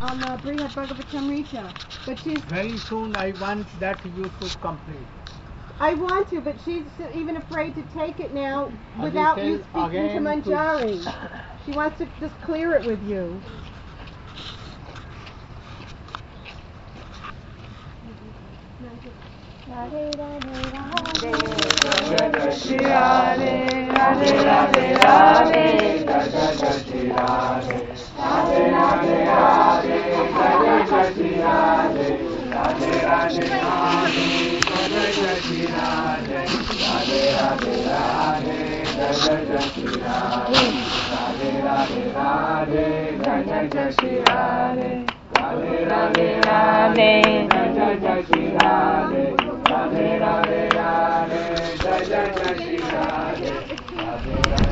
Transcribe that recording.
Brihat Bhagavatamrita. But she's... Very soon I want that you should complete. I want to, but she's even afraid to take it now without you speaking to Manjari. She wants to just clear it with you. Radhe Radhe Radhe Radhe Shri Radhe Radhe Radhe Radhe Radhe Shri Radhe Radhe Radhe Radhe Radhe Shri Radhe Radhe Radhe Radhe Radhe Shri Radhe Radhe Radhe Radhe Radhe Shri Radhe Radhe Radhe Radhe Radhe Shri Radhe Radhe Radhe Radhe Radhe Shri Radhe Radhe Radhe Radhe Radhe Shri Radhe Radhe